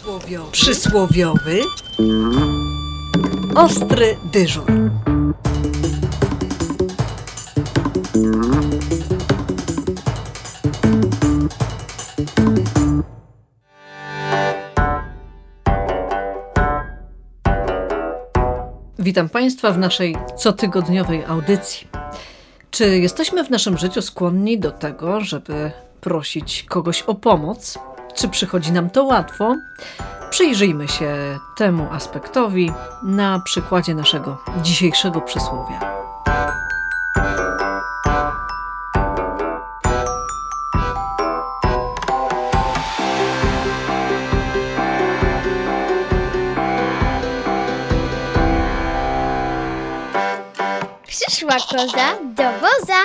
Przysłowiowy ostry dyżur. Witam Państwa w naszej cotygodniowej audycji. Czy jesteśmy w naszym życiu skłonni do tego, żeby prosić kogoś o pomoc? Czy przychodzi nam to łatwo? Przyjrzyjmy się temu aspektowi na przykładzie naszego dzisiejszego przysłowia. Przyszła koza do woza.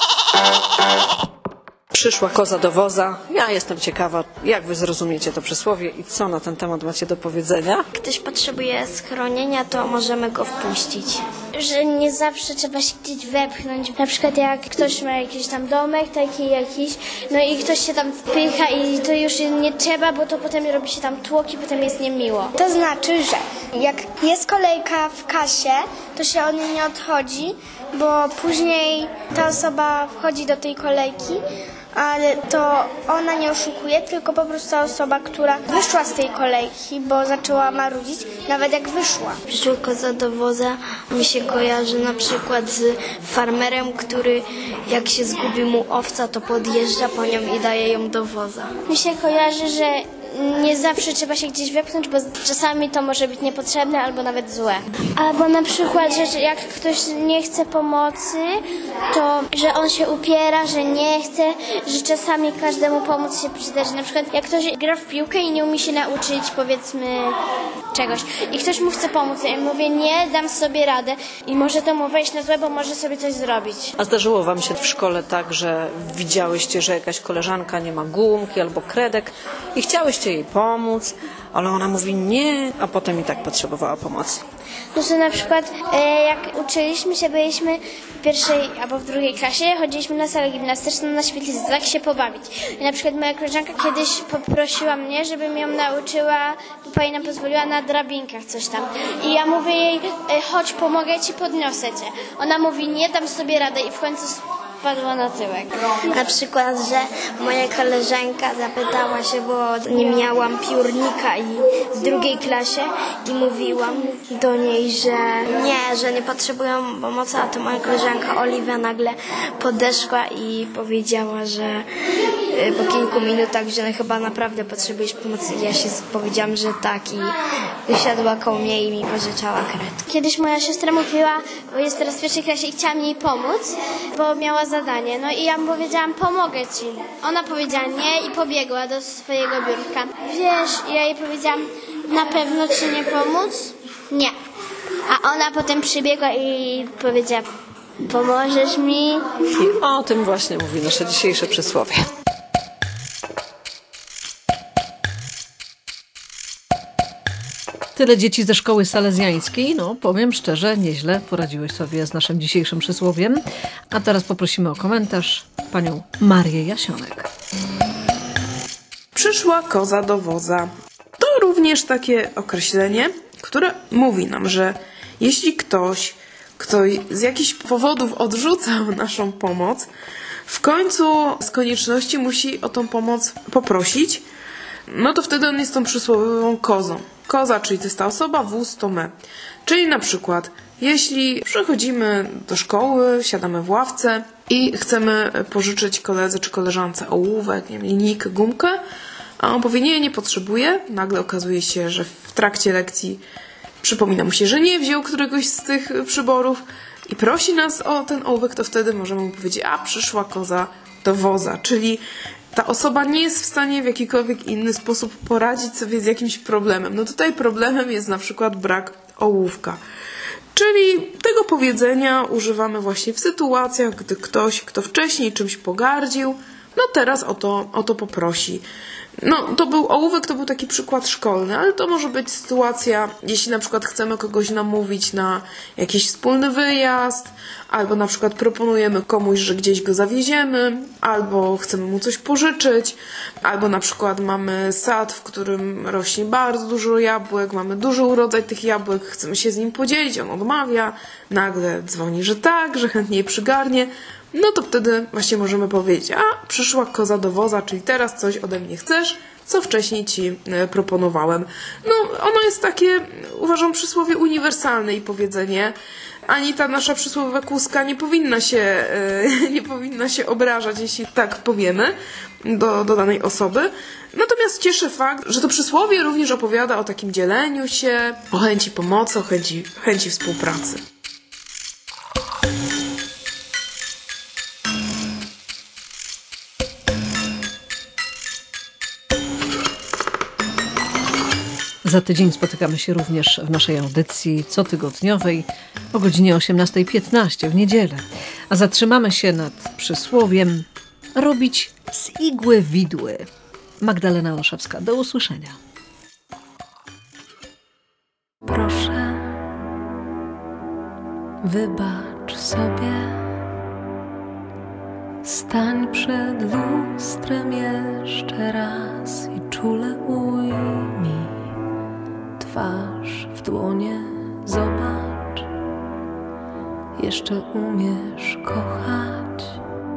Przyszła koza do woza. Ja jestem ciekawa, jak wy zrozumiecie to przysłowie i co na ten temat macie do powiedzenia. Ktoś potrzebuje schronienia, to możemy go wpuścić. Że nie zawsze trzeba się gdzieś wepchnąć. Na przykład jak ktoś ma jakiś tam domek taki jakiś, no i ktoś się tam wpycha i to już nie trzeba, bo to potem robi się tam tłok i potem jest niemiło. To znaczy, że jak jest kolejka w kasie, to się od niej nie odchodzi, bo później ta osoba wchodzi do tej kolejki, ale to ona nie oszukuje, tylko po prostu ta osoba, która wyszła z tej kolejki, bo zaczęła marudzić, nawet jak wyszła. Przyszła koza do woza mi się kojarzy na przykład z farmerem, który jak się zgubi mu owca, to podjeżdża po nią i daje ją do woza. Mi się kojarzy, że nie zawsze trzeba się gdzieś wepchnąć, bo czasami to może być niepotrzebne albo nawet złe. Albo na przykład, że jak ktoś nie chce pomocy, to że on się upiera, że nie chce, że czasami każdemu pomóc się przyda. Że na przykład jak ktoś gra w piłkę i nie umie się nauczyć, powiedzmy, czegoś i ktoś mu chce pomóc i mówi, nie, dam sobie radę i może to mu wejść na złe, bo może sobie coś zrobić. A zdarzyło wam się w szkole tak, że widziałyście, że jakaś koleżanka nie ma gumki albo kredek i chciałyście jej pomóc, ale ona mówi nie, a potem i tak potrzebowała pomocy. No to na przykład jak uczyliśmy się, byliśmy w pierwszej albo w drugiej klasie, chodziliśmy na salę gimnastyczną na świetlicy, tak się pobawić. I na przykład moja koleżanka kiedyś poprosiła mnie, żebym ją nauczyła, bo pani nam pozwoliła na drabinkach coś tam. I ja mówię jej, chodź, pomogę ci, podniosę cię. Ona mówi, nie, dam sobie radę i w końcu spadła na tyłek. Na przykład, że moja koleżanka zapytała się, bo nie miałam piórnika i w drugiej klasie i mówiłam do niej, że nie potrzebują pomocy, a to moja koleżanka Oliwia nagle podeszła i powiedziała, że po kilku minutach, że chyba naprawdę potrzebujesz pomocy. Ja się powiedziałam, że tak i usiadła koło mnie i mi pożyczała kredki. Kiedyś moja siostra mówiła, bo jest teraz w pierwszej klasie i chciałam jej pomóc, bo miała zadanie. No i ja mu powiedziałam, pomogę ci. Ona powiedziała nie i pobiegła do swojego biurka. Wiesz, ja jej powiedziałam, na pewno ci nie pomóc? Nie. A ona potem przybiegła i powiedziała, pomożesz mi? I o tym właśnie mówi nasze dzisiejsze przysłowie. Tyle dzieci ze szkoły salezjańskiej. No, powiem szczerze, nieźle poradziłeś sobie z naszym dzisiejszym przysłowiem. A teraz poprosimy o komentarz panią Marię Jasionek. Przyszła koza do woza. To również takie określenie, które mówi nam, że jeśli ktoś, kto z jakichś powodów odrzucał naszą pomoc, w końcu z konieczności musi o tą pomoc poprosić, no to wtedy on jest tą przysłowiową kozą. Koza, czyli to jest ta osoba, wóz to my. Czyli na przykład, jeśli przychodzimy do szkoły, siadamy w ławce i chcemy pożyczyć koledze czy koleżance ołówek, nie wiem, linijkę, gumkę, a on powie, nie potrzebuję. Nagle okazuje się, że w trakcie lekcji przypomina mu się, że nie wziął któregoś z tych przyborów i prosi nas o ten ołówek, to wtedy możemy mu powiedzieć, a przyszła koza do woza. Czyli ta osoba nie jest w stanie w jakikolwiek inny sposób poradzić sobie z jakimś problemem. No tutaj problemem jest na przykład brak ołówka. Czyli tego powiedzenia używamy właśnie w sytuacjach, gdy ktoś, kto wcześniej czymś pogardził, no teraz o to poprosi. No, ołówek to był taki przykład szkolny, ale to może być sytuacja, jeśli na przykład chcemy kogoś namówić na jakiś wspólny wyjazd, albo na przykład proponujemy komuś, że gdzieś go zawieziemy, albo chcemy mu coś pożyczyć, albo na przykład mamy sad, w którym rośnie bardzo dużo jabłek, mamy duży urodzaj tych jabłek, chcemy się z nim podzielić, on odmawia, nagle dzwoni, że tak, że chętnie je przygarnie. No to wtedy właśnie możemy powiedzieć, a przyszła koza do woza, czyli teraz coś ode mnie chcesz, co wcześniej ci proponowałem. No ono jest takie, uważam, przysłowie uniwersalne i powiedzenie. Ani ta nasza przysłowiowa kłuska nie powinna się obrażać, jeśli tak powiemy do danej osoby. Natomiast cieszy fakt, że to przysłowie również opowiada o takim dzieleniu się, o chęci pomocy, o chęci współpracy. Za tydzień spotykamy się również w naszej audycji cotygodniowej o godzinie 18:15 w niedzielę. A zatrzymamy się nad przysłowiem robić z igły widły. Magdalena Olszewska, do usłyszenia. Proszę, wybacz sobie, stań przed lustrem jeszcze raz i czule ujmij twarz w dłonie, zobacz, jeszcze umiesz kochać.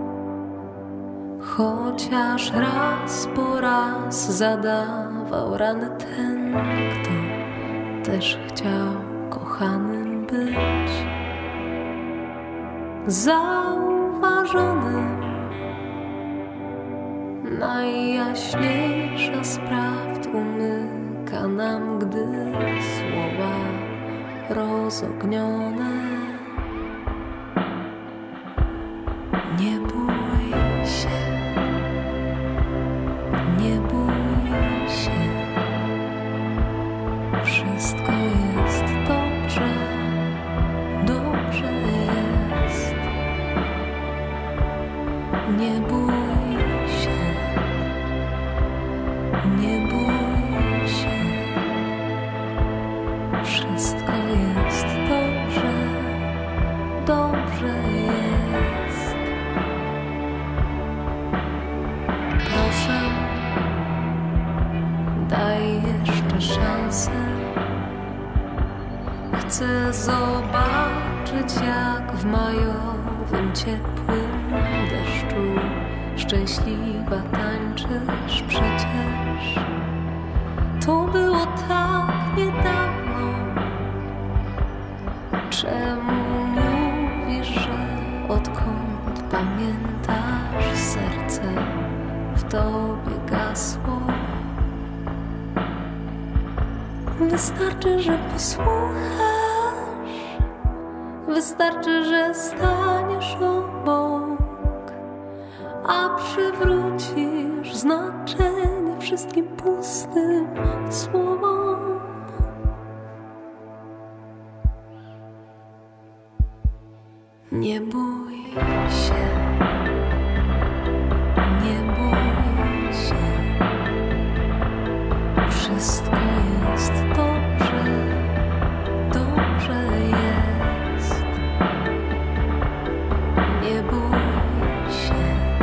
Chociaż raz po raz zadawał rany ten, kto też chciał kochanym być, zauważonym. Najjaśniejsza z prawd umyka nam, gdy słowa rozognione. Nie bój się, nie bój się, wszystko jest dobrze, dobrze jest. Nie bój się, nie bój się, wszystko jest dobrze, dobrze jest. Proszę, daj jeszcze szansę. Chcę zobaczyć, jak w majowym, ciepłym deszczu szczęśliwa tańczysz przecież. To było tak niedawno. Czemu mówisz, że odkąd pamiętasz, serce w tobie gasło? Wystarczy, że posłuchasz, wystarczy, że staniesz obok, a przywrócisz znaczenie wszystkim pustym słowom. Nie bój się, nie bój się, wszystko jest dobrze, dobrze jest. Nie bój się,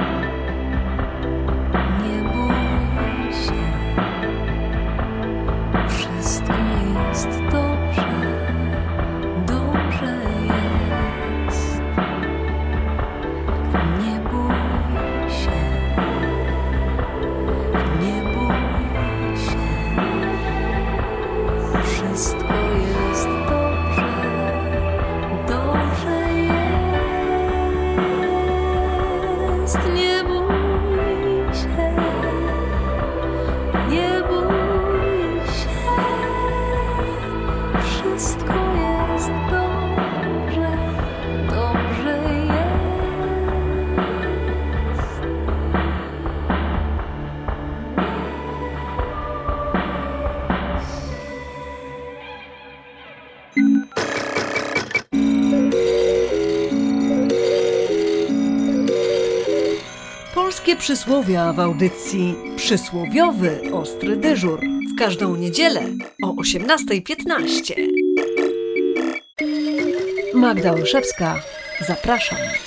nie bój się, wszystko jest dobrze, dobrze jest. Nie bój się, nie bój się, wszystko jest dobrze, dobrze jest. Nie bój się, nie bój się, wszystko jest dobrze, dobrze jest. Polskie przysłowia w audycji Przysłowiowy Ostry Dyżur w każdą niedzielę o 18:15. Magda Olszewska, zapraszam.